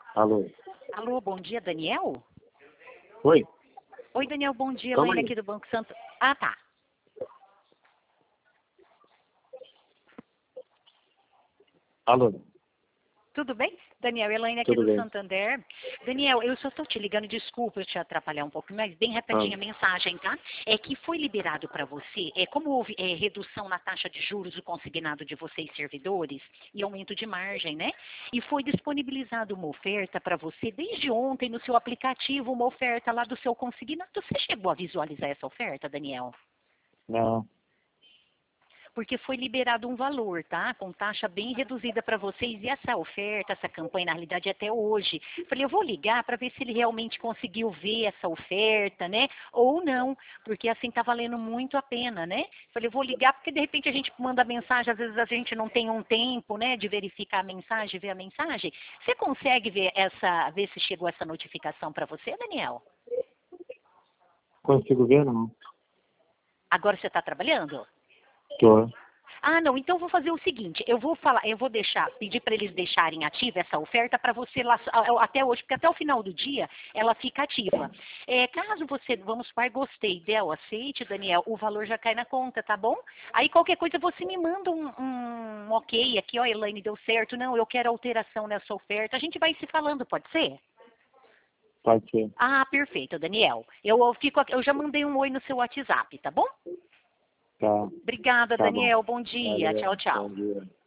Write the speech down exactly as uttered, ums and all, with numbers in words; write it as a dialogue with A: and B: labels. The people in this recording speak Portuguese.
A: Alô?
B: Alô, bom dia, Daniel?
A: Oi?
B: Oi, Daniel, bom dia.
A: Calma
B: Elaine
A: aí.
B: aqui do Banco Santo. Ah, tá.
A: Alô?
B: Tudo bem? Daniel, Elaine aqui
A: Tudo
B: do
A: bem?
B: Santander. Daniel, eu só estou te ligando, desculpa eu te atrapalhar um pouco, mas bem
A: Ah,
B: rapidinho a mensagem, tá? É que foi liberado para você, é como houve é, redução na taxa de juros do consignado de vocês servidores e aumento de margem, né? E foi disponibilizada uma oferta para você desde ontem no seu aplicativo, uma oferta lá do seu consignado. Você chegou a visualizar essa oferta, Daniel?
A: não.
B: Porque foi liberado um valor, tá? Com taxa bem reduzida para vocês. E essa oferta, essa campanha, na realidade, é até hoje. Falei, eu vou ligar para ver se ele realmente conseguiu ver essa oferta, né? Ou não, porque assim está valendo muito a pena, né? Falei, eu vou ligar porque de repente a gente manda mensagem, às vezes a gente não tem um tempo, né, de verificar a mensagem, ver a mensagem. Você consegue ver essa, ver se chegou essa notificação para você, Daniel?
A: Consigo ver, não.
B: Agora você está trabalhando?
A: Tô.
B: Ah, não, então eu vou fazer o seguinte, eu vou falar, eu vou deixar, pedir para eles deixarem ativa essa oferta para você lá até hoje, porque até o final do dia ela fica ativa. É, caso você, vamos supor, gostei dela, aceite, Daniel, o valor já cai na conta, tá bom? Aí qualquer coisa você me manda um, um ok aqui, ó, Elaine, deu certo, não, eu quero alteração nessa oferta, a gente vai se falando, pode ser?
A: Pode ser.
B: Ah, perfeito, Daniel. Eu, eu fico, aqui- eu já mandei um oi no seu WhatsApp, tá bom?
A: Tá.
B: Obrigada,
A: Tá bom.
B: Daniel, bom dia,
A: Valeu.
B: tchau,
A: Bom
B: tchau.
A: dia.